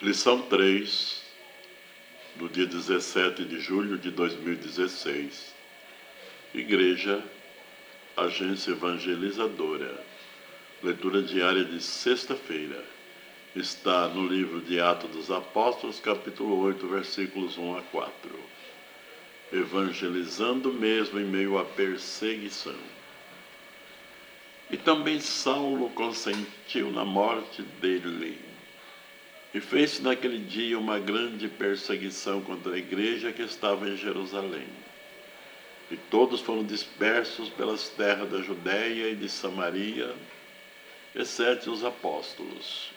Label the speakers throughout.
Speaker 1: Lição 3, do dia 17 de julho de 2016. Igreja, Agência Evangelizadora. Leitura diária de sexta-feira. Está no livro de Atos dos Apóstolos, capítulo 8, versículos 1 a 4. Evangelizando mesmo em meio à perseguição. E também Saulo consentiu na morte dele. E fez-se naquele dia uma grande perseguição contra a igreja que estava em Jerusalém. E todos foram dispersos pelas terras da Judéia e de Samaria, exceto os apóstolos.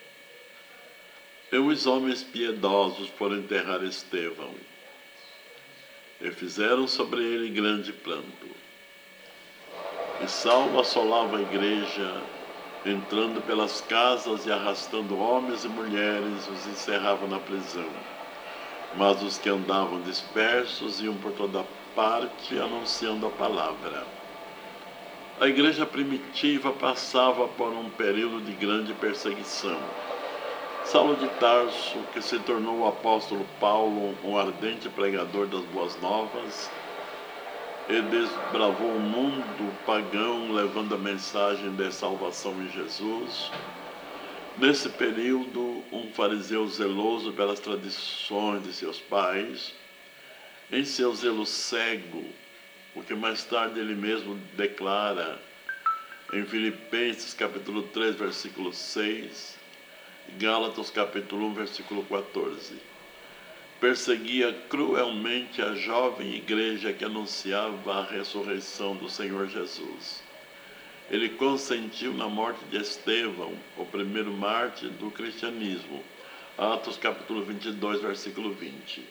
Speaker 1: E os homens piedosos foram enterrar Estevão, e fizeram sobre ele grande pranto. E Saulo assolava a igreja, entrando pelas casas e arrastando homens e mulheres, os encerrava na prisão. Mas os que andavam dispersos iam por toda parte, anunciando a palavra. A igreja primitiva passava por um período de grande perseguição. Saulo de Tarso, que se tornou o apóstolo Paulo, um ardente pregador das boas novas, e desbravou o mundo pagão levando a mensagem da salvação em Jesus. Nesse período, um fariseu zeloso pelas tradições de seus pais, em seu zelo cego, o que mais tarde ele mesmo declara em Filipenses capítulo 3, versículo 6, Gálatas capítulo 1, versículo 14. Perseguia cruelmente a jovem igreja que anunciava a ressurreição do Senhor Jesus. Ele consentiu na morte de Estevão, o primeiro mártir do cristianismo. Atos capítulo 22, versículo 20.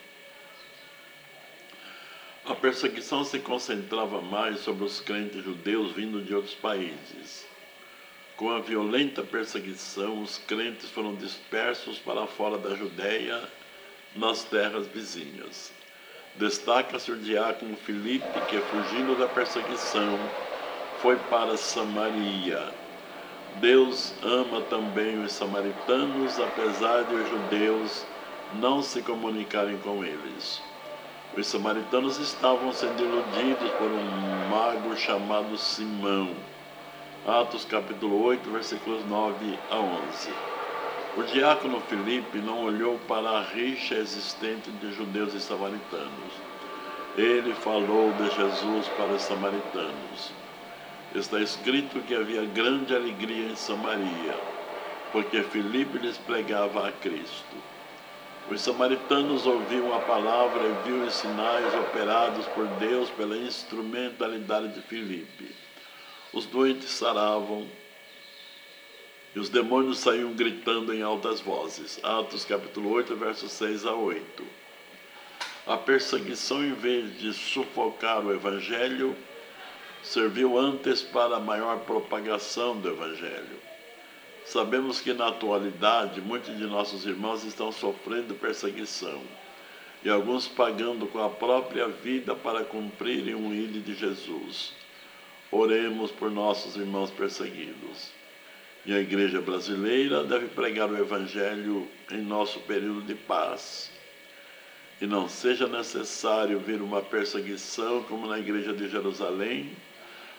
Speaker 1: A perseguição se concentrava mais sobre os crentes judeus vindo de outros países. Com a violenta perseguição, os crentes foram dispersos para fora da Judéia, nas terras vizinhas. Destaca-se o diácono Filipe, que, fugindo da perseguição, foi para Samaria. Deus ama também os samaritanos, apesar de os judeus não se comunicarem com eles. Os samaritanos estavam sendo iludidos por um mago chamado Simão. Atos capítulo 8, versículos 9 a 11. O diácono Filipe não olhou para a rixa existente de judeus e samaritanos. Ele falou de Jesus para os samaritanos. Está escrito que havia grande alegria em Samaria, porque Filipe lhes pregava a Cristo. Os samaritanos ouviam a palavra e viam os sinais operados por Deus pela instrumentalidade de Filipe. Os doentes saravam e os demônios saíam gritando em altas vozes. Atos capítulo 8, versos 6 a 8. A perseguição, em vez de sufocar o evangelho, serviu antes para a maior propagação do evangelho. Sabemos que na atualidade muitos de nossos irmãos estão sofrendo perseguição, e alguns pagando com a própria vida para cumprirem o ídolo de Jesus. Oremos por nossos irmãos perseguidos. E a igreja brasileira deve pregar o evangelho em nosso período de paz. E não seja necessário vir uma perseguição como na igreja de Jerusalém,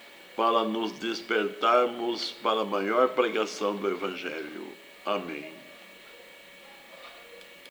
Speaker 1: para nos despertarmos para a maior pregação do evangelho. Amém.